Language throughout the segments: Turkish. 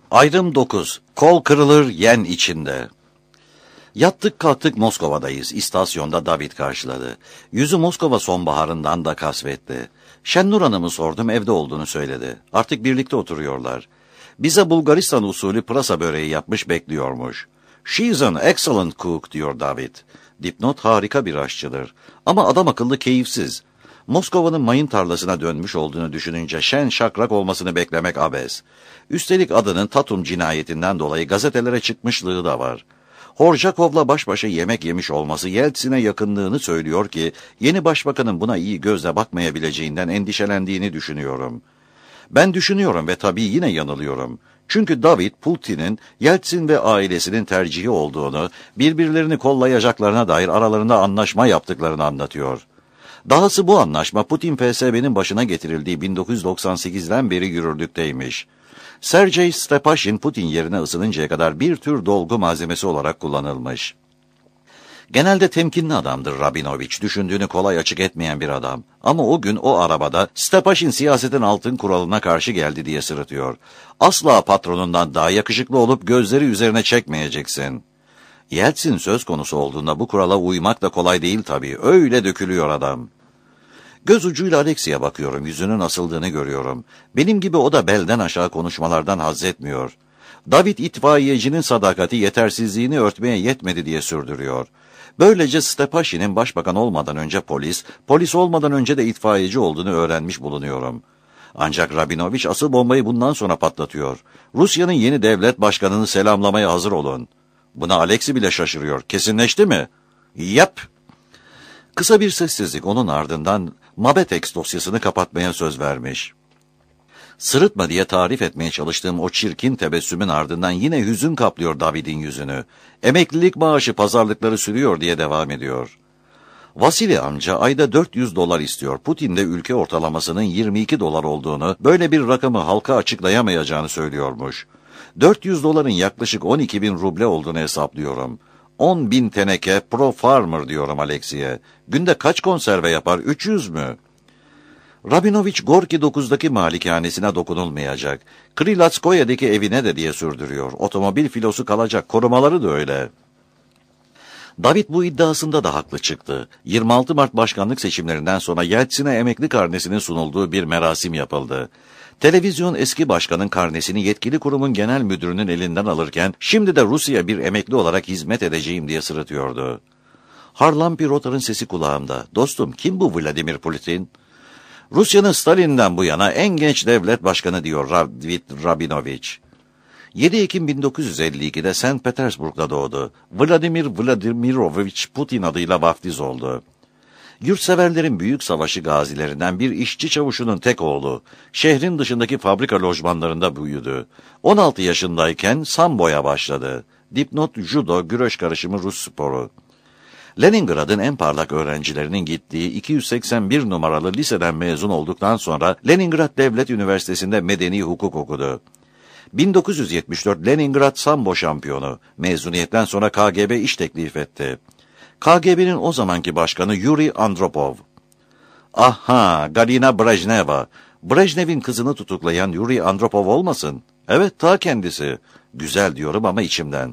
Ayrım 9. Kol kırılır yen içinde. Yattık kalktık Moskova'dayız. İstasyonda David karşıladı. Yüzü Moskova sonbaharından da kasvetli. Şennur Hanım'ı sordum, evde olduğunu söyledi. Artık birlikte oturuyorlar. Bize Bulgaristan usulü pırasa böreği yapmış bekliyormuş. "She's an excellent cook," diyor David. Dipnot, harika bir aşçıdır. Ama adam akıllı keyifsiz. Moskova'nın mayın tarlasına dönmüş olduğunu düşününce şen şakrak olmasını beklemek abes. Üstelik adının Tatum cinayetinden dolayı gazetelere çıkmışlığı da var. Horjakov'la baş başa yemek yemiş olması Yeltsin'e yakınlığını söylüyor ki yeni başbakanın buna iyi gözle bakmayabileceğinden endişelendiğini düşünüyorum. Ben düşünüyorum ve tabii yine yanılıyorum. Çünkü David, Putin'in Yeltsin ve ailesinin tercihi olduğunu, birbirlerini kollayacaklarına dair aralarında anlaşma yaptıklarını anlatıyor. Dahası bu anlaşma Putin FSB'nin başına getirildiği 1998'den beri yürürlükteymiş. Sergey Stepashin Putin yerine ısınıncaya kadar bir tür dolgu malzemesi olarak kullanılmış. Genelde temkinli adamdır Rabinovich, düşündüğünü kolay açık etmeyen bir adam. Ama o gün o arabada Stepashin siyasetin altın kuralına karşı geldi diye sırıtıyor. Asla patronundan daha yakışıklı olup gözleri üzerine çekmeyeceksin. Yeltsin söz konusu olduğunda bu kurala uymak da kolay değil tabii. Öyle dökülüyor adam. Göz ucuyla Alexi'ye bakıyorum, yüzünün asıldığını görüyorum. Benim gibi o da belden aşağı konuşmalardan haz etmiyor. David itfaiyecinin sadakati yetersizliğini örtmeye yetmedi diye sürdürüyor. Böylece Stepashin'in başbakan olmadan önce polis olmadan önce de itfaiyeci olduğunu öğrenmiş bulunuyorum. Ancak Rabinovich asıl bombayı bundan sonra patlatıyor. Rusya'nın yeni devlet başkanını selamlamaya hazır olun. Buna Alexi bile şaşırıyor. Kesinleşti mi? Yap. Kısa bir sessizlik, onun ardından Mabetex dosyasını kapatmaya söz vermiş. Sırıtma diye tarif etmeye çalıştığım o çirkin tebessümün ardından yine hüzün kaplıyor David'in yüzünü. Emeklilik maaşı pazarlıkları sürüyor diye devam ediyor. Vasili amca ayda $400 istiyor. Putin de ülke ortalamasının $22 olduğunu, böyle bir rakamı halka açıklayamayacağını söylüyormuş. $400'ın yaklaşık 12.000 ruble olduğunu hesaplıyorum. 10.000 teneke Pro Farmer diyorum Alexi'ye. Günde kaç konserve yapar? 300 mü? Rabinovich Gorki 9'daki malikanesine dokunulmayacak. Krilatskoye'deki evine de diye sürdürüyor. Otomobil filosu kalacak, korumaları da öyle. David bu iddiasında da haklı çıktı. 26 Mart başkanlık seçimlerinden sonra Yeltsin'e emekli karnesinin sunulduğu bir merasim yapıldı. Televizyon eski başkanın karnesini yetkili kurumun genel müdürünün elinden alırken şimdi de Rusya bir emekli olarak hizmet edeceğim diye sırıtıyordu. Harlan Pirotar'ın sesi kulağımda. Dostum, kim bu Vladimir Putin? Rusya'nın Stalin'den bu yana en genç devlet başkanı diyor David Rabinovich. 7 Ekim 1952'de St. Petersburg'da doğdu. Vladimir Vladimirovich Putin adıyla vaftiz oldu. Yurtseverlerin büyük savaşı gazilerinden bir işçi çavuşunun tek oğlu. Şehrin dışındaki fabrika lojmanlarında büyüdü. 16 yaşındayken samboya başladı. Dipnot, judo, güreş karışımı Rus sporu. Leningrad'ın en parlak öğrencilerinin gittiği 281 numaralı liseden mezun olduktan sonra Leningrad Devlet Üniversitesi'nde medeni hukuk okudu. 1974 Leningrad sambo şampiyonu. Mezuniyetten sonra KGB iş teklif etti. KGB'nin o zamanki başkanı Yuri Andropov. Aha, Galina Brejneva. Brejnev'in kızını tutuklayan Yuri Andropov olmasın? Evet, ta kendisi. Güzel diyorum ama içimden.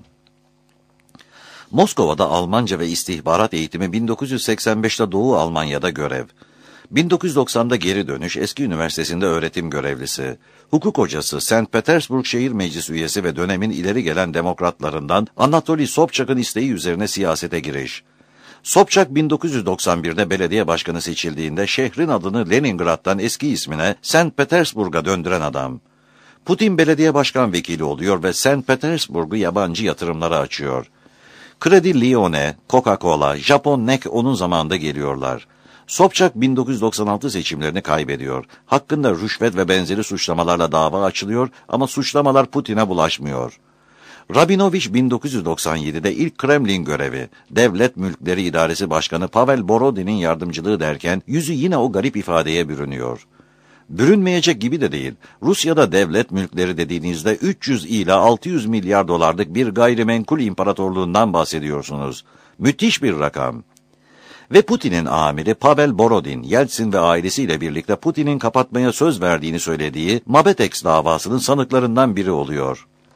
Moskova'da Almanca ve istihbarat eğitimi, 1985'te Doğu Almanya'da görev. 1990'da geri dönüş, eski üniversitesinde öğretim görevlisi. Hukuk hocası, St. Petersburg Şehir Meclisi üyesi ve dönemin ileri gelen demokratlarından Anatoly Sobchak'ın isteği üzerine siyasete giriş. Sobchak 1991'de belediye başkanı seçildiğinde şehrin adını Leningrad'dan eski ismine St. Petersburg'a döndüren adam. Putin belediye başkan vekili oluyor ve St. Petersburg'u yabancı yatırımlara açıyor. Kredi Lyonnais, Coca-Cola, Japon NEC onun zamanında geliyorlar. Sobchak 1996 seçimlerini kaybediyor. Hakkında rüşvet ve benzeri suçlamalarla dava açılıyor ama suçlamalar Putin'e bulaşmıyor. Rabinovich 1997'de ilk Kremlin görevi, Devlet Mülkleri İdaresi Başkanı Pavel Borodin'in yardımcılığı derken yüzü yine o garip ifadeye bürünüyor. Bürünmeyecek gibi de değil. Rusya'da devlet mülkleri dediğinizde 300 ila 600 milyar dolarlık bir gayrimenkul imparatorluğundan bahsediyorsunuz. Müthiş bir rakam. Ve Putin'in amiri Pavel Borodin, Yeltsin ve ailesiyle birlikte Putin'in kapatmaya söz verdiğini söylediği Mabetex davasının sanıklarından biri oluyor.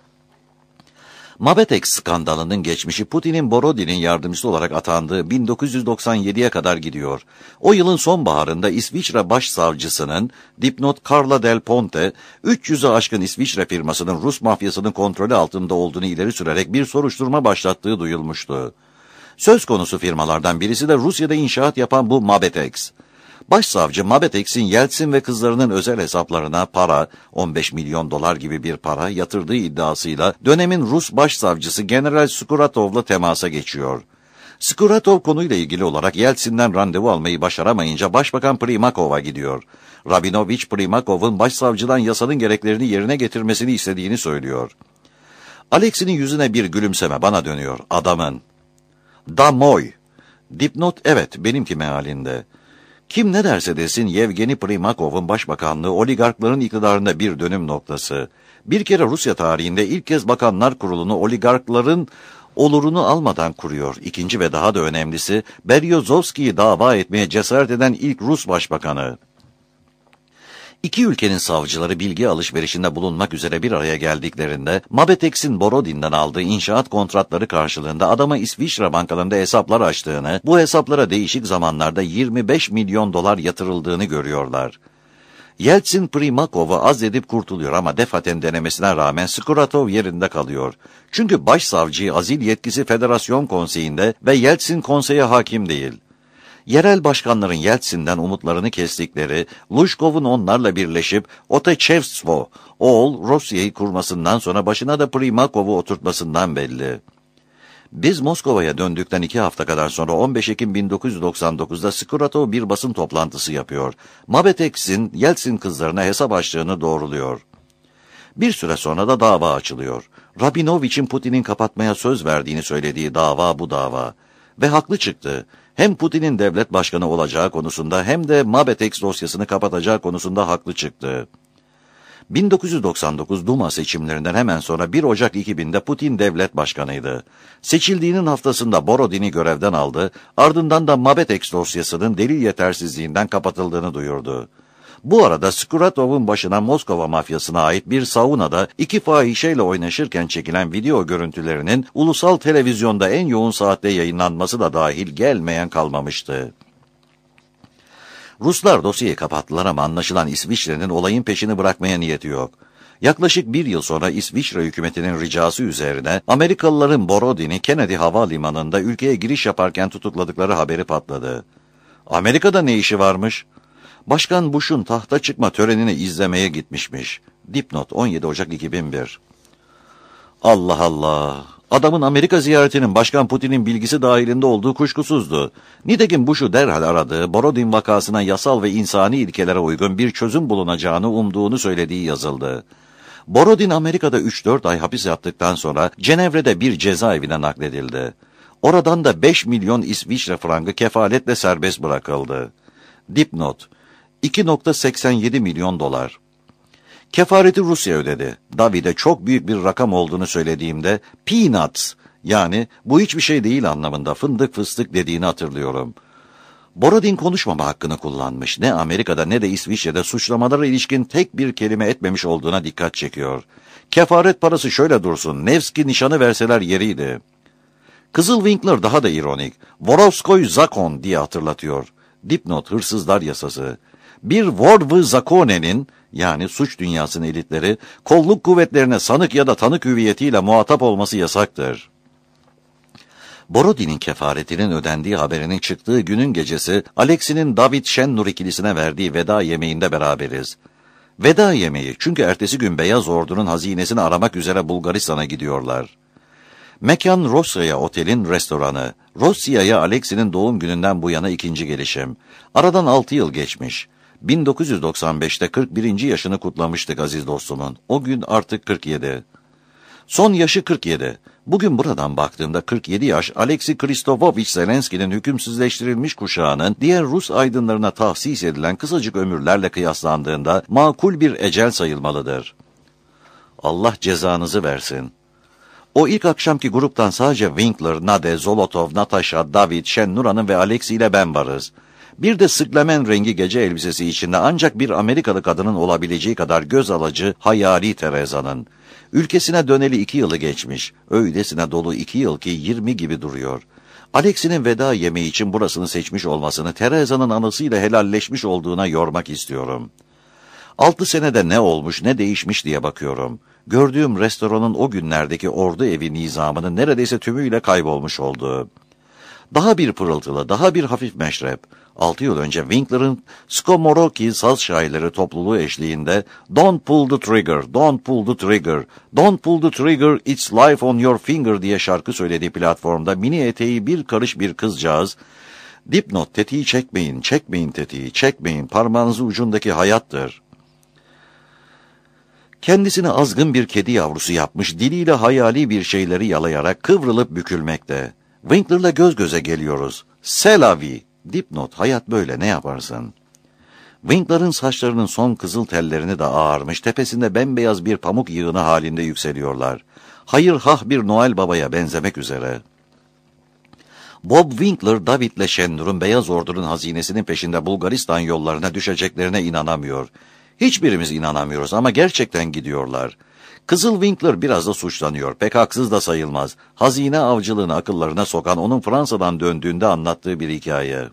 Mabetex skandalının geçmişi Putin'in Borodin'in yardımcısı olarak atandığı 1997'ye kadar gidiyor. O yılın sonbaharında İsviçre Başsavcısının dipnot Carla Del Ponte, 300'e aşkın İsviçre firmasının Rus mafyasının kontrolü altında olduğunu ileri sürerek bir soruşturma başlattığı duyulmuştu. Söz konusu firmalardan birisi de Rusya'da inşaat yapan bu Mabetex. Başsavcı Mabetex'in Yeltsin ve kızlarının özel hesaplarına para, 15 milyon dolar gibi bir para yatırdığı iddiasıyla dönemin Rus başsavcısı General Skuratov'la temasa geçiyor. Skuratov konuyla ilgili olarak Yeltsin'den randevu almayı başaramayınca Başbakan Primakov'a gidiyor. Rabinovich Primakov'un başsavcıdan yasanın gereklerini yerine getirmesini istediğini söylüyor. Alexi'nin yüzüne bir gülümseme bana dönüyor. Adamın. Damoy. Dipnot evet benimki mealinde. Kim ne derse desin Yevgeni Primakov'un başbakanlığı oligarkların iktidarında bir dönüm noktası. Bir kere Rusya tarihinde ilk kez Bakanlar Kurulu'nu oligarkların olurunu almadan kuruyor. İkinci ve daha da önemlisi Beryozovski'yi dava etmeye cesaret eden ilk Rus başbakanı. İki ülkenin savcıları bilgi alışverişinde bulunmak üzere bir araya geldiklerinde Mabetex'in Borodin'den aldığı inşaat kontratları karşılığında adama İsviçre bankalarında hesaplar açtığını, bu hesaplara değişik zamanlarda 25 milyon dolar yatırıldığını görüyorlar. Yeltsin Primakov'u azledip kurtuluyor ama defaten denemesine rağmen Skuratov yerinde kalıyor. Çünkü başsavcı azil yetkisi Federasyon Konseyi'nde ve Yeltsin konseye hakim değil. Yerel başkanların Yeltsin'den umutlarını kestikleri, Luzhkov'un onlarla birleşip Otechevstvo, oğul Rusya'yı kurmasından sonra başına da Primakov'u oturtmasından belli. Biz Moskova'ya döndükten 2 hafta kadar sonra 15 Ekim 1999'da Skuratov bir basın toplantısı yapıyor. Mabetex'in Yeltsin kızlarına hesap açtığını doğruluyor. Bir süre sonra da dava açılıyor. Rabinovich'in Putin'in kapatmaya söz verdiğini söylediği dava bu dava. Ve haklı çıktı. Hem Putin'in devlet başkanı olacağı konusunda hem de Mabetex dosyasını kapatacağı konusunda haklı çıktı. 1999 Duma seçimlerinden hemen sonra 1 Ocak 2000'de Putin devlet başkanıydı. Seçildiğinin haftasında Borodin'i görevden aldı, ardından da Mabetex dosyasının delil yetersizliğinden kapatıldığını duyurdu. Bu arada Skuratov'un başına Moskova mafyasına ait bir saunada 2 fahişeyle oynaşırken çekilen video görüntülerinin ulusal televizyonda en yoğun saatte yayınlanması da dahil gelmeyen kalmamıştı. Ruslar dosyayı kapattılar ama anlaşılan İsviçre'nin olayın peşini bırakmaya niyeti yok. Yaklaşık 1 yıl sonra İsviçre hükümetinin ricası üzerine Amerikalıların Borodin'i Kennedy Havalimanı'nda ülkeye giriş yaparken tutukladıkları haberi patladı. Amerika'da ne işi varmış? Başkan Bush'un tahta çıkma törenini izlemeye gitmişmiş. Dipnot 17 Ocak 2001. Allah Allah! Adamın Amerika ziyaretinin Başkan Putin'in bilgisi dahilinde olduğu kuşkusuzdu. Nitekim Bush'u derhal aradığı, Borodin vakasına yasal ve insani ilkelere uygun bir çözüm bulunacağını umduğunu söylediği yazıldı. Borodin Amerika'da 3-4 ay hapis yattıktan sonra Cenevre'de bir cezaevine nakledildi. Oradan da 5 milyon İsviçre frangı kefaletle serbest bırakıldı. Dipnot 2,87 milyon dolar. Kefareti Rusya ödedi. David'e çok büyük bir rakam olduğunu söylediğimde peanuts yani bu hiçbir şey değil anlamında fındık fıstık dediğini hatırlıyorum. Borodin konuşmama hakkını kullanmış. Ne Amerika'da ne de İsviçre'de suçlamalara ilişkin tek bir kelime etmemiş olduğuna dikkat çekiyor. Kefaret parası şöyle dursun, Nevski nişanı verseler yeriydi. Kızıl Winkler daha da ironik. Vorovskoy Zakon diye hatırlatıyor. Dipnot hırsızlar yasası. Bir Vorvı Zakone'nin yani suç dünyasının elitleri kolluk kuvvetlerine sanık ya da tanık hüviyetiyle muhatap olması yasaktır. Borodin'in kefaretinin ödendiği haberinin çıktığı günün gecesi Alexi'nin David Şennur ikilisine verdiği veda yemeğinde beraberiz. Veda yemeği çünkü ertesi gün Beyaz Ordu'nun hazinesini aramak üzere Bulgaristan'a gidiyorlar. Mekan Rossiya Otel'in restoranı. Rossiya'ya Alexi'nin doğum gününden bu yana 2. gelişim. Aradan 6 yıl geçmiş. 1995'te 41. yaşını kutlamıştık aziz dostumun. O gün artık 47. Son yaşı 47. Bugün buradan baktığımda 47 yaş Alexey Kristofovich Zelenski'nin hükümsüzleştirilmiş kuşağının diğer Rus aydınlarına tahsis edilen kısacık ömürlerle kıyaslandığında makul bir ecel sayılmalıdır. Allah cezanızı versin. O ilk akşamki gruptan sadece Winkler, Nade, Zolotov, Natasha, David, Şennur Hanım ve Alexey ile ben varız. Bir de sıklamen rengi gece elbisesi içinde ancak bir Amerikalı kadının olabileceği kadar göz alıcı hayali Teresa'nın. Ülkesine döneli 2 yılı geçmiş. Öylesine dolu 2 yıl ki 20 gibi duruyor. Alex'in veda yemeği için burasını seçmiş olmasını Teresa'nın anısıyla helalleşmiş olduğuna yormak istiyorum. 6 senede ne olmuş ne değişmiş diye bakıyorum. Gördüğüm restoranın o günlerdeki ordu evi nizamının neredeyse tümüyle kaybolmuş olduğu. Daha bir pırıltılı, daha bir hafif meşrep. 6 yıl önce Winkler'ın Skomoroki saz şairleri topluluğu eşliğinde "Don't pull the trigger, don't pull the trigger, don't pull the trigger, it's life on your finger" diye şarkı söylediği platformda mini eteği bir karış bir kızcağız, "Dipnot, tetiği çekmeyin, çekmeyin tetiği, çekmeyin, parmağınızı ucundaki hayattır." Kendisini azgın bir kedi yavrusu yapmış, diliyle hayali bir şeyleri yalayarak kıvrılıp bükülmekte. Winkler'la göz göze geliyoruz. C'est la vie. Dipnot, hayat böyle, ne yaparsın? Winkler'ın saçlarının son kızıl tellerini de ağarmış, tepesinde bembeyaz bir pamuk yığını halinde yükseliyorlar. Hayır hah bir Noel Baba'ya benzemek üzere. Bob Winkler, David'le Şennur'un Beyaz Ordu'nun hazinesinin peşinde Bulgaristan yollarına düşeceklerine inanamıyor. Hiçbirimiz inanamıyoruz ama gerçekten gidiyorlar. Kızıl Winkler biraz da suçlanıyor. Pek haksız da sayılmaz. Hazine avcılığını akıllarına sokan onun Fransa'dan döndüğünde anlattığı bir hikaye.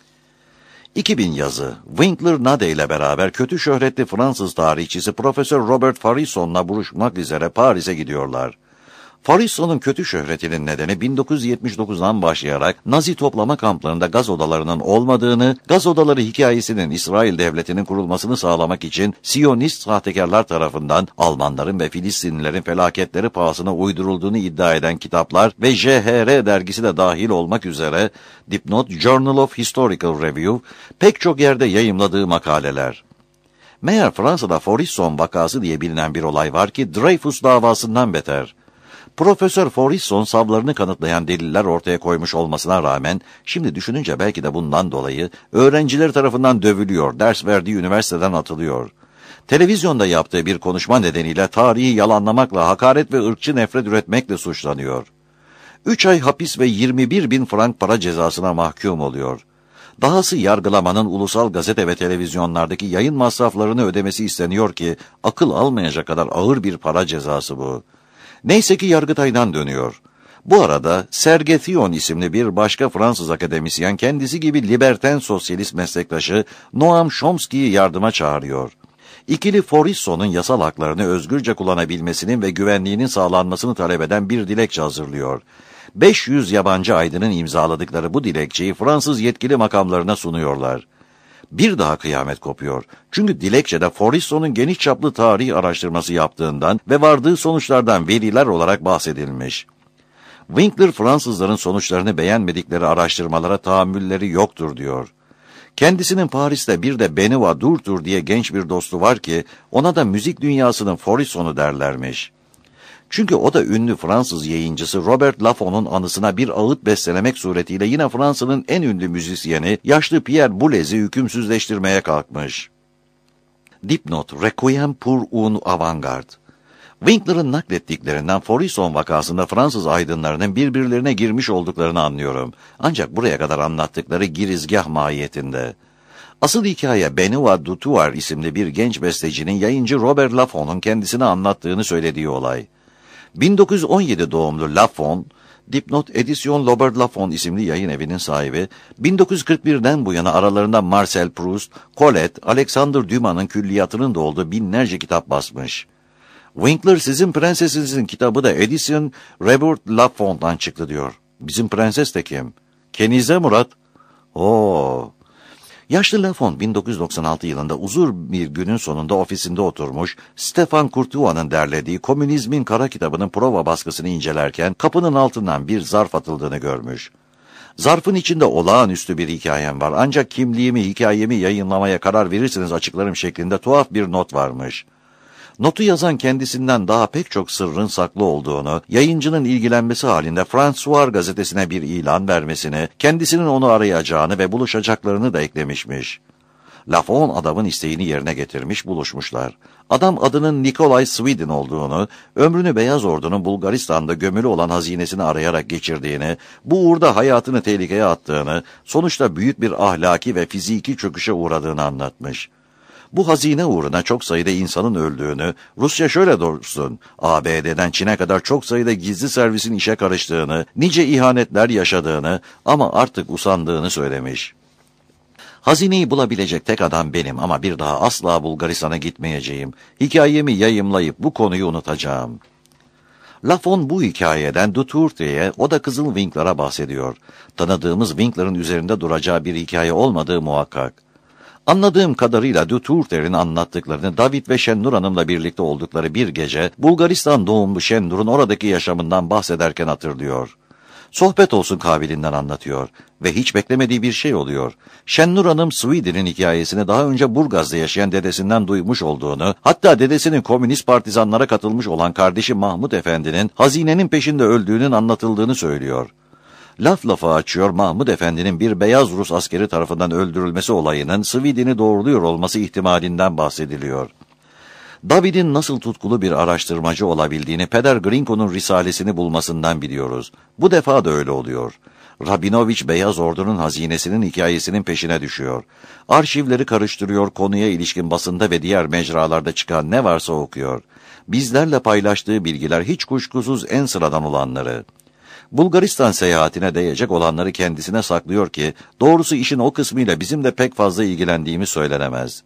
2000 yazı. Winkler Nade ile beraber kötü şöhretli Fransız tarihçisi Profesör Robert Farisson'la buluşmak üzere Paris'e gidiyorlar. Farisson'un kötü şöhretinin nedeni 1979'dan başlayarak Nazi toplama kamplarında gaz odalarının olmadığını, gaz odaları hikayesinin İsrail devletinin kurulmasını sağlamak için Siyonist sahtekarlar tarafından Almanların ve Filistinlilerin felaketleri pahasına uydurulduğunu iddia eden kitaplar ve JHR dergisi de dahil olmak üzere Dipnot Journal of Historical Review pek çok yerde yayımladığı makaleler. Meğer Fransa'da Forisson vakası diye bilinen bir olay var ki Dreyfus davasından beter. Profesör Forisson savlarını kanıtlayan deliller ortaya koymuş olmasına rağmen, şimdi düşününce belki de bundan dolayı öğrenciler tarafından dövülüyor, ders verdiği üniversiteden atılıyor. Televizyonda yaptığı bir konuşma nedeniyle tarihi yalanlamakla, hakaret ve ırkçı nefret üretmekle suçlanıyor. 3 ay hapis ve 21.000 frank para cezasına mahkum oluyor. Dahası yargılamanın ulusal gazete ve televizyonlardaki yayın masraflarını ödemesi isteniyor ki, akıl almayacak kadar ağır bir para cezası bu. Neyse ki Yargıtay'dan dönüyor. Bu arada Serge Thion isimli bir başka Fransız akademisyen kendisi gibi liberten sosyalist meslektaşı Noam Chomsky'yi yardıma çağırıyor. İkili Forisson'un yasal haklarını özgürce kullanabilmesinin ve güvenliğinin sağlanmasını talep eden bir dilekçe hazırlıyor. 500 yabancı aydının imzaladıkları bu dilekçeyi Fransız yetkili makamlarına sunuyorlar. Bir daha kıyamet kopuyor. Çünkü dilekçede Forisson'un geniş çaplı tarih araştırması yaptığından ve vardığı sonuçlardan veriler olarak bahsedilmiş. Winkler, Fransızların sonuçlarını beğenmedikleri araştırmalara tahammülleri yoktur diyor. Kendisinin Paris'te bir de Benoît Durtur diye genç bir dostu var ki, ona da müzik dünyasının Forisson'u derlermiş. Çünkü o da ünlü Fransız yayıncısı Robert Laffon'un anısına bir ağıt bestelemek suretiyle yine Fransa'nın en ünlü müzisyeni yaşlı Pierre Boulez'i hükümsüzleştirmeye kalkmış. Dipnot, Requiem pour un avant-garde. Winkler'ın naklettiklerinden Forisson vakasında Fransız aydınlarının birbirlerine girmiş olduklarını anlıyorum. Ancak buraya kadar anlattıkları girizgah mahiyetinde. Asıl hikaye Benoît Dutour isimli bir genç bestecinin yayıncı Robert Laffon'un kendisine anlattığını söylediği olay. 1917 doğumlu Lafon, Dipnot Edisyon Robert Laffont isimli yayın evinin sahibi, 1941'den bu yana aralarında Marcel Proust, Colette, Alexander Dumas'ın külliyatının da olduğu binlerce kitap basmış. Winkler, sizin prensesinizin kitabı da Edisyon Robert Laffont'tan çıktı diyor. Bizim prenses de kim? Kenize Murat. Oo. Yaşlı Lafont 1996 yılında uzun bir günün sonunda ofisinde oturmuş, Stefan Courtois'ın derlediği Komünizmin Kara kitabının prova baskısını incelerken kapının altından bir zarf atıldığını görmüş. Zarfın içinde olağanüstü bir hikayem var, ancak kimliğimi, hikayemi yayınlamaya karar verirseniz açıklarım şeklinde tuhaf bir not varmış. Notu yazan kendisinden daha pek çok sırrın saklı olduğunu, yayıncının ilgilenmesi halinde François gazetesine bir ilan vermesini, kendisinin onu arayacağını ve buluşacaklarını da eklemişmiş. Lafon adamın isteğini yerine getirmiş, buluşmuşlar. Adam adının Nikolay Sweden olduğunu, ömrünü Beyaz Ordu'nun Bulgaristan'da gömülü olan hazinesini arayarak geçirdiğini, bu uğurda hayatını tehlikeye attığını, sonuçta büyük bir ahlaki ve fiziki çöküşe uğradığını anlatmış. Bu hazine uğruna çok sayıda insanın öldüğünü, Rusya şöyle dursun, ABD'den Çin'e kadar çok sayıda gizli servisin işe karıştığını, nice ihanetler yaşadığını ama artık usandığını söylemiş. Hazineyi bulabilecek tek adam benim ama bir daha asla Bulgaristan'a gitmeyeceğim. Hikayemi yayımlayıp bu konuyu unutacağım. Lafon bu hikayeden Duturte'ye, o da Kızıl Winkler'a bahsediyor. Tanıdığımız Winkler'ın üzerinde duracağı bir hikaye olmadığı muhakkak. Anladığım kadarıyla Duturter'in anlattıklarını David ve Şennur Hanım'la birlikte oldukları bir gece Bulgaristan doğumlu Şennur'un oradaki yaşamından bahsederken hatırlıyor. Sohbet olsun kabiliğinden anlatıyor ve hiç beklemediği bir şey oluyor. Şennur Hanım Sweden'in hikayesini daha önce Burgaz'da yaşayan dedesinden duymuş olduğunu, hatta dedesinin komünist partizanlara katılmış olan kardeşi Mahmut Efendi'nin hazinenin peşinde öldüğünün anlatıldığını söylüyor. Laf lafa açıyor, Mahmud Efendi'nin bir beyaz Rus askeri tarafından öldürülmesi olayının Sweden'i doğruluyor olması ihtimalinden bahsediliyor. David'in nasıl tutkulu bir araştırmacı olabildiğini Peder Grinko'nun risalesini bulmasından biliyoruz. Bu defa da öyle oluyor. Rabinovich Beyaz Ordu'nun hazinesinin hikayesinin peşine düşüyor. Arşivleri karıştırıyor, konuya ilişkin basında ve diğer mecralarda çıkan ne varsa okuyor. Bizlerle paylaştığı bilgiler hiç kuşkusuz en sıradan olanları. Bulgaristan seyahatine değecek olanları kendisine saklıyor ki, doğrusu işin o kısmıyla bizim de pek fazla ilgilendiğimiz söylenemez.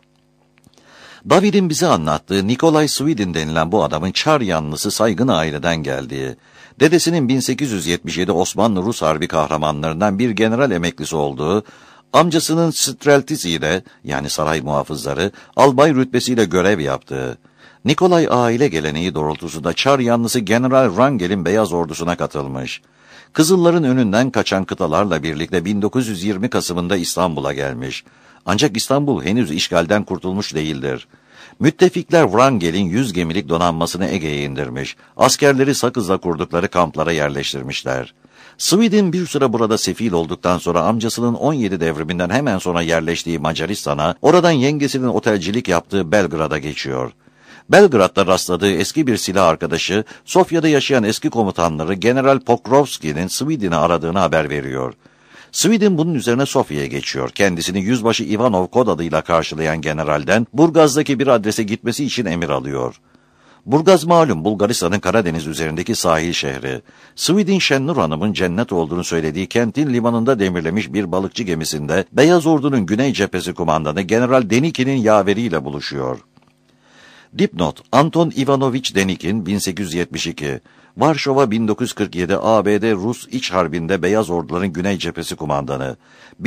David'in bize anlattığı Nikolay Sweden denilen bu adamın Çar yanlısı saygın aileden geldiği, dedesinin 1877 Osmanlı-Rus Harbi kahramanlarından bir general emeklisi olduğu, amcasının Streltisi'de, yani saray muhafızları, albay rütbesiyle görev yaptığı, Nikolay aile geleneği doğrultusunda Çar yanlısı General Wrangel'in Beyaz Ordusu'na katılmış. Kızılların önünden kaçan kıtalarla birlikte 1920 Kasım'ında İstanbul'a gelmiş. Ancak İstanbul henüz işgalden kurtulmuş değildir. Müttefikler Wrangel'in 100 gemilik donanmasını Ege'ye indirmiş. Askerleri Sakız'da kurdukları kamplara yerleştirmişler. Sweden bir süre burada sefil olduktan sonra amcasının 17 devriminden hemen sonra yerleştiği Macaristan'a, oradan yengesinin otelcilik yaptığı Belgrad'a geçiyor. Belgrad'da rastladığı eski bir silah arkadaşı, Sofya'da yaşayan eski komutanları General Pokrovski'nin Sweden'i aradığını haber veriyor. Sweden bunun üzerine Sofya'ya geçiyor. Kendisini Yüzbaşı Ivanov kod adıyla karşılayan generalden Burgaz'daki bir adrese gitmesi için emir alıyor. Burgaz malum Bulgaristan'ın Karadeniz üzerindeki sahil şehri. Sweden Şennur Hanım'ın cennet olduğunu söylediği kentin limanında demirlemiş bir balıkçı gemisinde Beyaz Ordu'nun Güney Cephesi kumandanı General Denikin'in yaveriyle buluşuyor. Dipnot: Anton Ivanovich Denikin 1872, Varşova 1947 ABD-Rus İç Harbi'nde Beyaz Orduların Güney Cephesi kumandanı,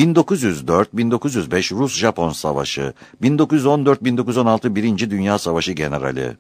1904-1905 Rus-Japon Savaşı, 1914-1916 Birinci Dünya Savaşı generali.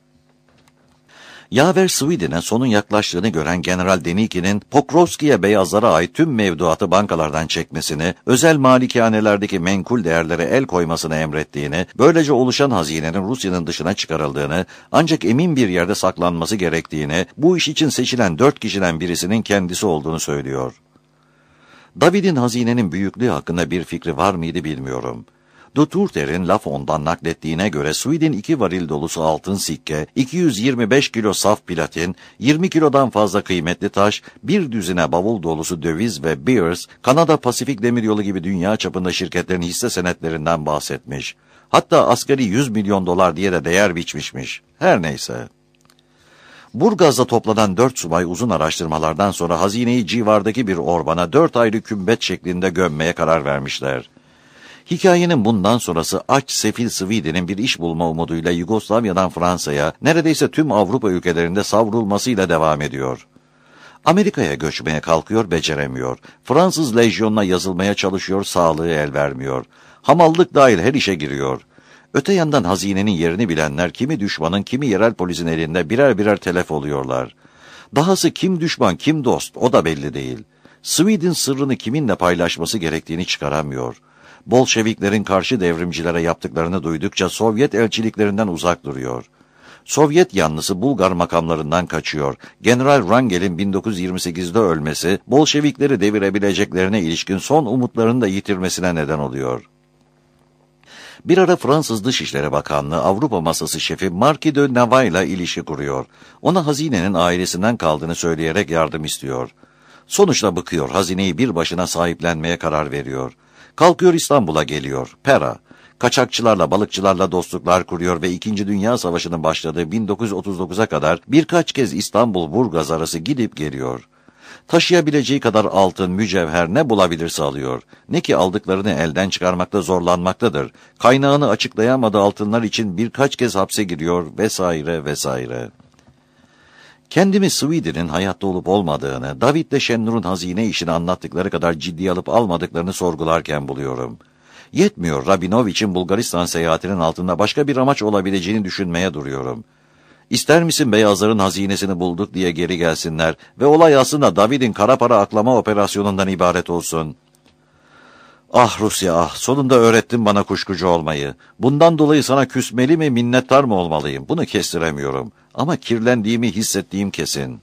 Yaver Sweden'e sonun yaklaştığını gören General Denikin'in Pokrovski'ye beyazlara ait tüm mevduatı bankalardan çekmesini, özel malikanelerdeki menkul değerlere el koymasını emrettiğini, böylece oluşan hazinenin Rusya'nın dışına çıkarıldığını, ancak emin bir yerde saklanması gerektiğini, bu iş için seçilen 4 kişiden birisinin kendisi olduğunu söylüyor. David'in hazinenin büyüklüğü hakkında bir fikri var mıydı bilmiyorum. Duturter'in Lafon'dan naklettiğine göre Sweden 2 varil dolusu altın sikke, 225 kilo saf platin, 20 kilodan fazla kıymetli taş, bir düzine bavul dolusu döviz ve Beers, Kanada Pasifik Demiryolu gibi dünya çapında şirketlerin hisse senetlerinden bahsetmiş. Hatta asgari 100 milyon dolar diye de değer biçmişmiş. Her neyse. Burgaz'da toplanan 4 subay uzun araştırmalardan sonra hazineyi civardaki bir orbana 4 ayrı kümbet şeklinde gömmeye karar vermişler. Hikayenin bundan sonrası aç sefil Sweden'in bir iş bulma umuduyla Yugoslavya'dan Fransa'ya, neredeyse tüm Avrupa ülkelerinde savrulmasıyla devam ediyor. Amerika'ya göçmeye kalkıyor, beceremiyor. Fransız lejyonuna yazılmaya çalışıyor, sağlığı el vermiyor. Hamallık dahil her işe giriyor. Öte yandan hazinenin yerini bilenler kimi düşmanın kimi yerel polisin elinde birer birer telef oluyorlar. Dahası kim düşman kim dost o da belli değil. Sweden sırrını kiminle paylaşması gerektiğini çıkaramıyor. Bolşeviklerin karşı devrimcilere yaptıklarını duydukça Sovyet elçiliklerinden uzak duruyor. Sovyet yanlısı Bulgar makamlarından kaçıyor. General Wrangel'in 1928'de ölmesi, Bolşevikleri devirebileceklerine ilişkin son umutlarını da yitirmesine neden oluyor. Bir ara Fransız Dışişleri Bakanlığı Avrupa Masası şefi Marquis de Navail'la ilişki kuruyor. Ona hazinenin ailesinden kaldığını söyleyerek yardım istiyor. Sonuçta bıkıyor, hazineyi bir başına sahiplenmeye karar veriyor. Kalkıyor İstanbul'a geliyor, Pera. Kaçakçılarla, balıkçılarla dostluklar kuruyor ve 2. Dünya Savaşı'nın başladığı 1939'a kadar birkaç kez İstanbul-Burgaz arası gidip geliyor. Taşıyabileceği kadar altın, mücevher ne bulabilirse alıyor. Ne ki aldıklarını elden çıkarmakta zorlanmaktadır. Kaynağını açıklayamadığı altınlar için birkaç kez hapse giriyor vesaire vesaire. Kendimi Sweden'in hayatta olup olmadığını, David'le Şennur'un hazine işini anlattıkları kadar ciddiye alıp almadıklarını sorgularken buluyorum. Yetmiyor, Rabinovic'in Bulgaristan seyahatinin altında başka bir amaç olabileceğini düşünmeye duruyorum. İster misin beyazların hazinesini bulduk diye geri gelsinler ve olay aslında David'in kara para aklama operasyonundan ibaret olsun. Ah Rusya ah, sonunda öğrettin bana kuşkucu olmayı. Bundan dolayı sana küsmeli mi, minnettar mı olmalıyım? Bunu kestiremiyorum. Ama kirlendiğimi hissettiğim kesin.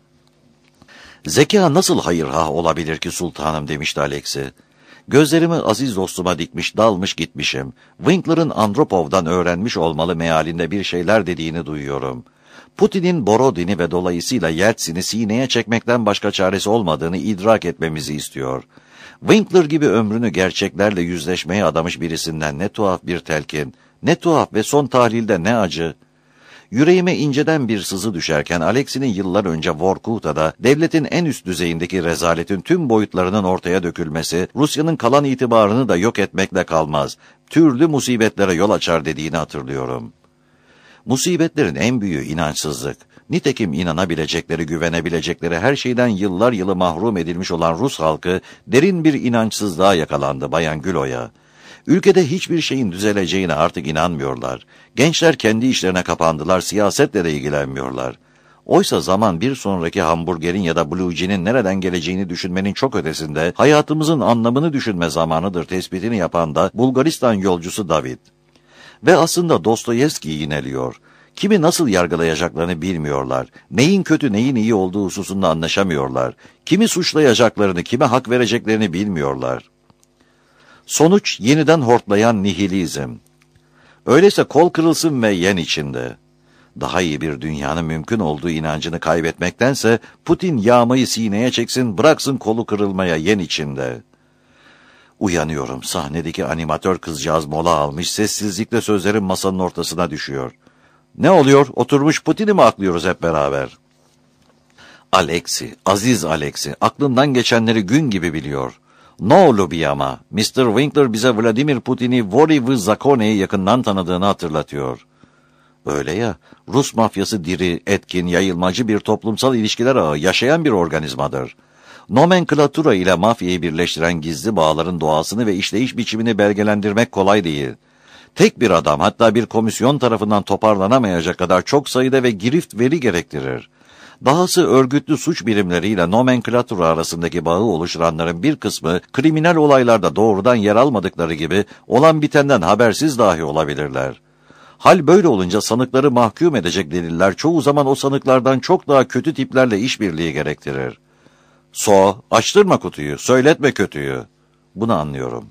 Zeka nasıl hayırhah olabilir ki sultanım, demişti Alexi. Gözlerimi aziz dostuma dikmiş, dalmış gitmişim. Winkler'ın Andropov'dan öğrenmiş olmalı mealinde bir şeyler dediğini duyuyorum. Putin'in Borodin'i ve dolayısıyla Yeltsin'i sineye çekmekten başka çaresi olmadığını idrak etmemizi istiyor. Winkler gibi ömrünü gerçeklerle yüzleşmeye adamış birisinden ne tuhaf bir telkin, ne tuhaf ve son tahlilde ne acı. Yüreğime inceden bir sızı düşerken Alexi'nin yıllar önce Vorkuta'da devletin en üst düzeyindeki rezaletin tüm boyutlarının ortaya dökülmesi, Rusya'nın kalan itibarını da yok etmekle kalmaz, türlü musibetlere yol açar dediğini hatırlıyorum. Musibetlerin en büyüğü inançsızlık. Nitekim inanabilecekleri, güvenebilecekleri her şeyden yıllar yılı mahrum edilmiş olan Rus halkı derin bir inançsızlığa yakalandı Bayan Gülo'ya. Ülkede hiçbir şeyin düzeleceğine artık inanmıyorlar. Gençler kendi işlerine kapandılar, siyasetle de ilgilenmiyorlar. Oysa zaman bir sonraki hamburgerin ya da Blue Jean'in nereden geleceğini düşünmenin çok ötesinde hayatımızın anlamını düşünme zamanıdır tespitini yapan da Bulgaristan yolcusu David. Ve aslında Dostoyevski yineliyor. Kimi nasıl yargılayacaklarını bilmiyorlar. Neyin kötü neyin iyi olduğu hususunda anlaşamıyorlar. Kimi suçlayacaklarını, kime hak vereceklerini bilmiyorlar. Sonuç yeniden hortlayan nihilizm. Öyleyse kol kırılsın ve yen içinde. Daha iyi bir dünyanın mümkün olduğu inancını kaybetmektense Putin yağmayı sineye çeksin, bıraksın kolu kırılmaya yen içinde. Uyanıyorum, sahnedeki animatör kızcağız mola almış, sessizlikle sözlerim masanın ortasına düşüyor. Ne oluyor, oturmuş Putin'i mi aklıyoruz hep beraber? Alexi, aziz Alexi, aklından geçenleri gün gibi biliyor. No Lubiyama, Mr. Winkler bize Vladimir Putin'i Vori v Zakone'yi yakından tanıdığını hatırlatıyor. Öyle ya, Rus mafyası diri, etkin, yayılmacı bir toplumsal ilişkiler ağı, yaşayan bir organizmadır. Nomenklatura ile mafyayı birleştiren gizli bağların doğasını ve işleyiş biçimini belgelendirmek kolay değil. Tek bir adam, hatta bir komisyon tarafından toparlanamayacak kadar çok sayıda ve girift veri gerektirir. Dahası örgütlü suç birimleriyle nomenklatura arasındaki bağı oluşturanların bir kısmı kriminal olaylarda doğrudan yer almadıkları gibi olan bitenden habersiz dahi olabilirler. Hal böyle olunca sanıkları mahkum edecek deliller çoğu zaman o sanıklardan çok daha kötü tiplerle işbirliği gerektirir. Açtırma kutuyu, söyletme kötüyü. Bunu anlıyorum.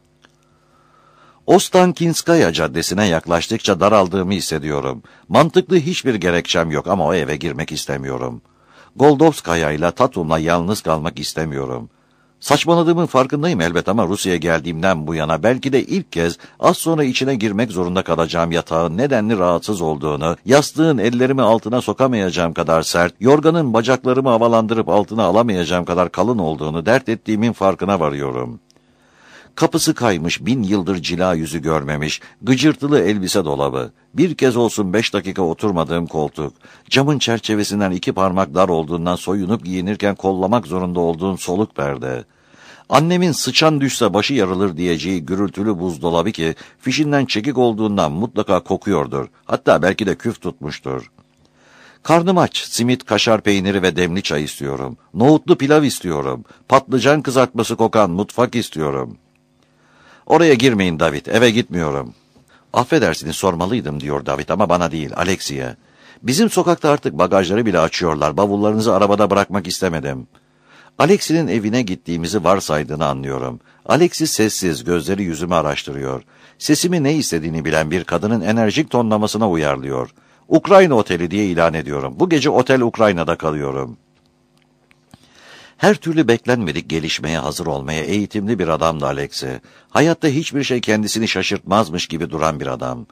Ostankinskaya Caddesi'ne yaklaştıkça daraldığımı hissediyorum. Mantıklı hiçbir gerekçem yok ama o eve girmek istemiyorum. Goldovskaya ile Tatum'la yalnız kalmak istemiyorum. Saçmaladığımın farkındayım elbet ama Rusya'ya geldiğimden bu yana belki de ilk kez az sonra içine girmek zorunda kalacağım yatağın nedenli rahatsız olduğunu, yastığın ellerimi altına sokamayacağım kadar sert, yorganın bacaklarımı havalandırıp altına alamayacağım kadar kalın olduğunu dert ettiğimin farkına varıyorum. Kapısı kaymış, 1000 yıldır cila yüzü görmemiş, gıcırtılı elbise dolabı, bir kez olsun 5 dakika oturmadığım koltuk, camın çerçevesinden 2 parmak dar olduğundan soyunup giyinirken kollamak zorunda olduğum soluk perde, annemin sıçan düşse başı yarılır diyeceği gürültülü buzdolabı ki fişinden çekik olduğundan mutlaka kokuyordur, hatta belki de küf tutmuştur. Karnım aç, simit, kaşar peyniri ve demli çay istiyorum, nohutlu pilav istiyorum, patlıcan kızartması kokan mutfak istiyorum. Oraya girmeyin David, eve gitmiyorum. Affedersiniz sormalıydım diyor David ama bana değil, Alexi'ye. Bizim sokakta artık bagajları bile açıyorlar, bavullarınızı arabada bırakmak istemedim. Alexi'nin evine gittiğimizi varsaydığını anlıyorum. Alexi sessiz, gözleri yüzümü araştırıyor. Sesimi ne istediğini bilen bir kadının enerjik tonlamasına uyarlıyor. Ukrayna Oteli diye ilan ediyorum. Bu gece Otel Ukrayna'da kalıyorum. Her türlü beklenmedik gelişmeye hazır olmaya eğitimli bir adamdı Alexi. Hayatta hiçbir şey kendisini şaşırtmazmış gibi duran bir adam.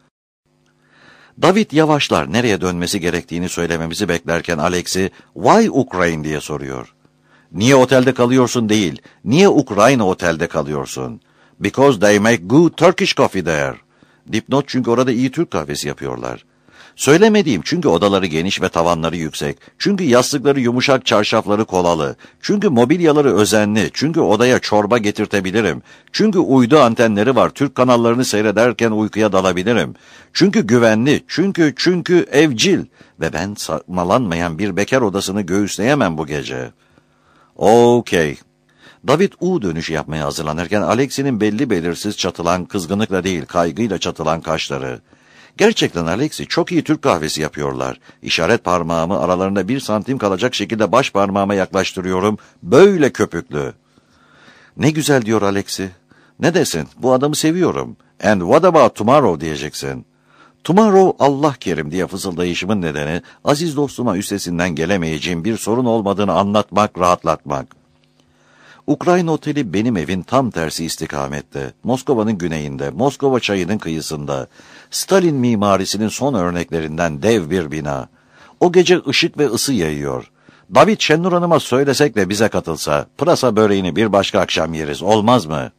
David yavaşlar, nereye dönmesi gerektiğini söylememizi beklerken Alexi, "Why Ukraine?" diye soruyor. "Niye otelde kalıyorsun?" değil, "Niye Ukrayna Otel'de kalıyorsun?" "Because they make good Turkish coffee there." Dipnot, çünkü orada iyi Türk kahvesi yapıyorlar. Söylemediğim, çünkü odaları geniş ve tavanları yüksek, çünkü yastıkları yumuşak, çarşafları kolalı, çünkü mobilyaları özenli, çünkü odaya çorba getirtebilirim, çünkü uydu antenleri var, Türk kanallarını seyrederken uykuya dalabilirim, çünkü güvenli, çünkü evcil ve ben sakmalanmayan bir bekar odasını göğüsleyemem bu gece. Okey. David U dönüşü yapmaya hazırlanırken Alexi'nin belli belirsiz çatılan, kızgınlıkla değil kaygıyla çatılan kaşları. Gerçekten Alexi, çok iyi Türk kahvesi yapıyorlar. İşaret parmağımı aralarında 1 santim kalacak şekilde baş parmağıma yaklaştırıyorum. Böyle köpüklü. "Ne güzel," diyor Alexi. "Ne desin? Bu adamı seviyorum. And what about tomorrow?" diyeceksin. "Tomorrow Allah kerim," diye fısıldayışımın nedeni, aziz dostuma üstesinden gelemeyeceğim bir sorun olmadığını anlatmak, rahatlatmak. Ukrayna Oteli benim evin tam tersi istikamette. Moskova'nın güneyinde, Moskova çayının kıyısında. Stalin mimarisinin son örneklerinden dev bir bina. O gece ışık ve ısı yayıyor. David, Şennur Hanım'a söylesek de bize katılsa, pırasa böreğini bir başka akşam yeriz, olmaz mı?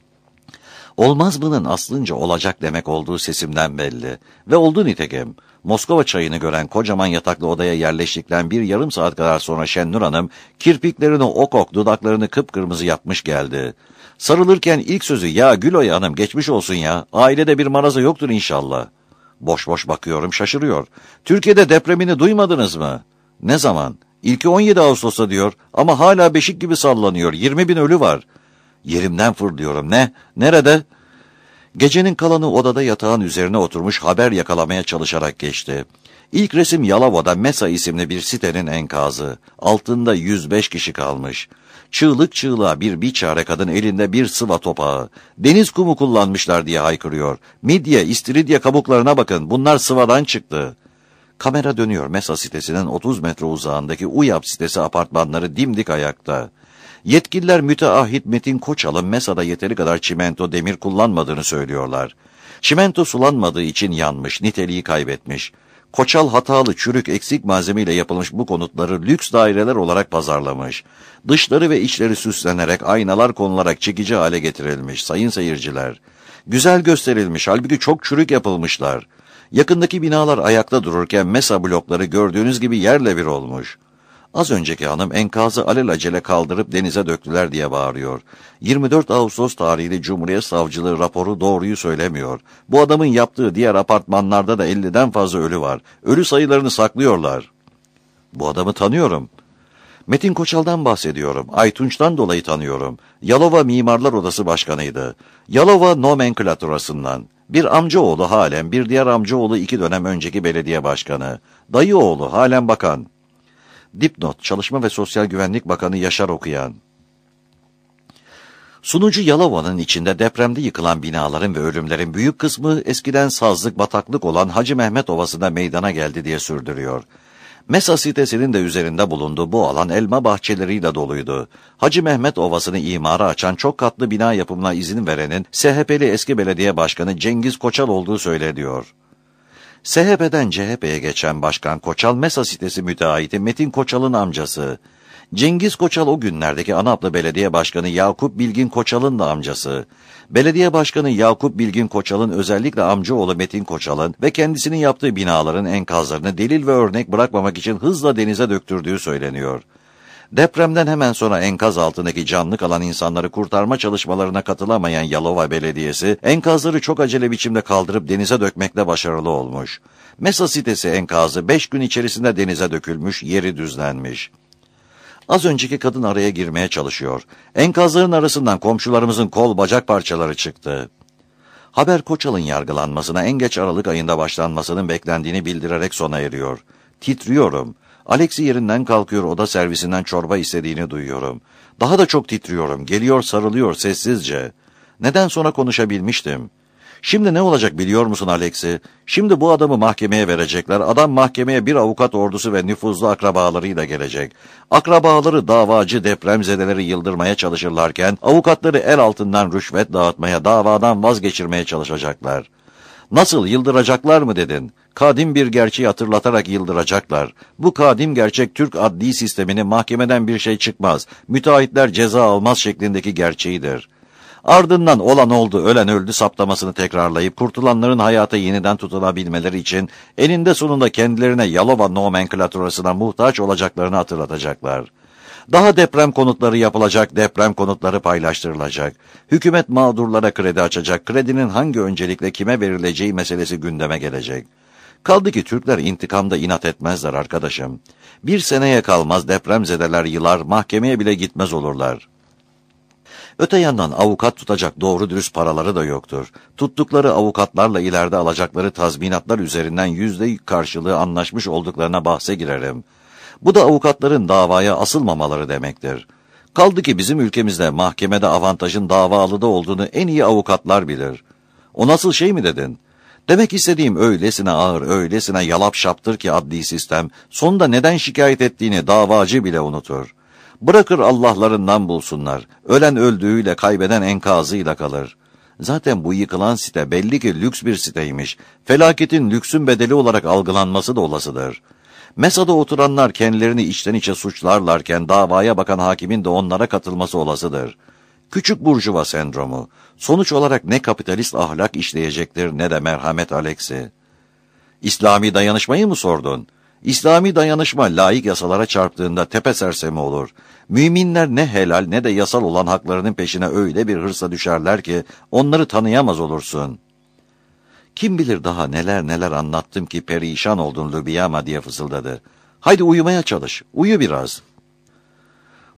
Olmaz mı'nın aslınca olacak demek olduğu sesimden belli. Ve oldu nitekim. Moskova çayını gören kocaman yataklı odaya yerleştikten bir yarım saat kadar sonra Şennur Hanım, kirpiklerini ok dudaklarını kıpkırmızı yapmış geldi. Sarılırken ilk sözü, "Ya Güloy Hanım, geçmiş olsun ya, ailede bir maraza yoktur inşallah." Boş boş bakıyorum, şaşırıyor. "Türkiye'de depremini duymadınız mı?" "Ne zaman?" "İlki 17 Ağustos'ta," diyor, "ama hala beşik gibi sallanıyor, 20.000 ölü var." Yerimden fırlıyorum. "Ne? Nerede?" Gecenin kalanı odada yatağın üzerine oturmuş haber yakalamaya çalışarak geçti. İlk resim Yalova'da Mesa isimli bir sitenin enkazı. Altında 105 kişi kalmış. Çığlık çığlığa bir biçare kadın elinde bir sıva topağı. "Deniz kumu kullanmışlar," diye haykırıyor. "Midye, istiridye kabuklarına bakın, bunlar sıvadan çıktı." Kamera dönüyor. Mesa sitesinin 30 metre uzağındaki UYAP sitesi apartmanları dimdik ayakta. Yetkililer müteahhit Metin Koçal'ın Mesa'da yeteri kadar çimento demir kullanmadığını söylüyorlar. Çimento sulanmadığı için yanmış, niteliği kaybetmiş. Koçal hatalı, çürük, eksik malzemeyle yapılmış bu konutları lüks daireler olarak pazarlamış. Dışları ve içleri süslenerek, aynalar konularak çekici hale getirilmiş sayın seyirciler. Güzel gösterilmiş, halbuki çok çürük yapılmışlar. Yakındaki binalar ayakta dururken Mesa blokları gördüğünüz gibi yerle bir olmuş. Az önceki hanım enkazı alelacele kaldırıp denize döktüler diye bağırıyor. 24 Ağustos tarihli Cumhuriyet Savcılığı raporu doğruyu söylemiyor. Bu adamın yaptığı diğer apartmanlarda da 50'den fazla ölü var. Ölü sayılarını saklıyorlar. Bu adamı tanıyorum. Metin Koçal'dan bahsediyorum. Aytunç'tan dolayı tanıyorum. Yalova Mimarlar Odası Başkanıydı. Yalova nomenklaturasından. Bir amcaoğlu halen, bir diğer amcaoğlu 2 dönem önceki belediye başkanı. Dayıoğlu halen bakan. Dipnot, Çalışma ve Sosyal Güvenlik Bakanı Yaşar Okuyan. Sunucu Yalova'nın içinde depremde yıkılan binaların ve ölümlerin büyük kısmı eskiden sazlık, bataklık olan Hacı Mehmet Ovası'nda meydana geldi diye sürdürüyor. Mesa sitesinin de üzerinde bulunduğu bu alan elma bahçeleriyle doluydu. Hacı Mehmet Ovası'nı imara açan çok katlı bina yapımına izin verenin SHP'li eski belediye başkanı Cengiz Koçal olduğu söyleniyor. SHP'den CHP'ye geçen Başkan Koçal, Mesa sitesi müteahhiti Metin Koçal'ın amcası. Cengiz Koçal o günlerdeki Anaplı Belediye Başkanı Yakup Bilgin Koçal'ın da amcası. Belediye Başkanı Yakup Bilgin Koçal'ın özellikle amcaoğlu Metin Koçal'ın ve kendisinin yaptığı binaların enkazlarını delil ve örnek bırakmamak için hızla denize döktürdüğü söyleniyor. Depremden hemen sonra enkaz altındaki canlı kalan insanları kurtarma çalışmalarına katılamayan Yalova Belediyesi, enkazları çok acele biçimde kaldırıp denize dökmekte başarılı olmuş. Mesa sitesi enkazı 5 gün içerisinde denize dökülmüş, yeri düzlenmiş. Az önceki kadın araya girmeye çalışıyor. Enkazların arasından komşularımızın kol bacak parçaları çıktı. Haber Koçal'ın yargılanmasına en geç Aralık ayında başlanmasının beklendiğini bildirerek sona eriyor. Titriyorum. Alexi yerinden kalkıyor, oda servisinden çorba istediğini duyuyorum. Daha da çok titriyorum. Geliyor, sarılıyor sessizce. Neden sonra konuşabilmiştim. Şimdi ne olacak biliyor musun Alexi? Şimdi bu adamı mahkemeye verecekler. Adam mahkemeye bir avukat ordusu ve nüfuzlu akrabalarıyla gelecek. Akrabaları davacı depremzedeleri yıldırmaya çalışırlarken avukatları el altından rüşvet dağıtmaya, davadan vazgeçirmeye çalışacaklar. Nasıl, yıldıracaklar mı dedin? Kadim bir gerçeği hatırlatarak yıldıracaklar. Bu kadim gerçek Türk adli sisteminin mahkemeden bir şey çıkmaz, müteahhitler ceza almaz şeklindeki gerçeğidir. Ardından olan oldu, ölen öldü saptamasını tekrarlayıp kurtulanların hayata yeniden tutunabilmeleri için eninde sonunda kendilerine Yalova nomenklaturasına muhtaç olacaklarını hatırlatacaklar. Daha deprem konutları yapılacak, deprem konutları paylaştırılacak. Hükümet mağdurlara kredi açacak, kredinin hangi öncelikle kime verileceği meselesi gündeme gelecek. Kaldı ki Türkler intikamda inat etmezler arkadaşım. Bir seneye kalmaz depremzedeler yılar, mahkemeye bile gitmez olurlar. Öte yandan avukat tutacak doğru dürüst paraları da yoktur. Tuttukları avukatlarla ileride alacakları tazminatlar üzerinden yüzde karşılığı anlaşmış olduklarına bahse girerim. Bu da avukatların davaya asılmamaları demektir. Kaldı ki bizim ülkemizde mahkemede avantajın davalıda olduğunu en iyi avukatlar bilir. O nasıl şey mi dedin? Demek istediğim öylesine ağır, öylesine yalap şaptır ki adli sistem, sonunda neden şikayet ettiğini davacı bile unutur. Bırakır Allah'larından bulsunlar, ölen öldüğüyle kaybeden enkazıyla kalır. Zaten bu yıkılan site belli ki lüks bir siteymiş, felaketin lüksün bedeli olarak algılanması da olasıdır. Mesada oturanlar kendilerini içten içe suçlarlarken davaya bakan hakimin de onlara katılması olasıdır. Küçük burjuva sendromu. Sonuç olarak ne kapitalist ahlak işleyecektir ne de merhamet Alexi. İslami dayanışmayı mı sordun? İslami dayanışma laik yasalara çarptığında tepe sersemi olur. Müminler ne helal ne de yasal olan haklarının peşine öyle bir hırsa düşerler ki onları tanıyamaz olursun. Kim bilir daha neler neler anlattım ki perişan oldun Lübiyama diye fısıldadı. Haydi uyumaya çalış, uyu biraz.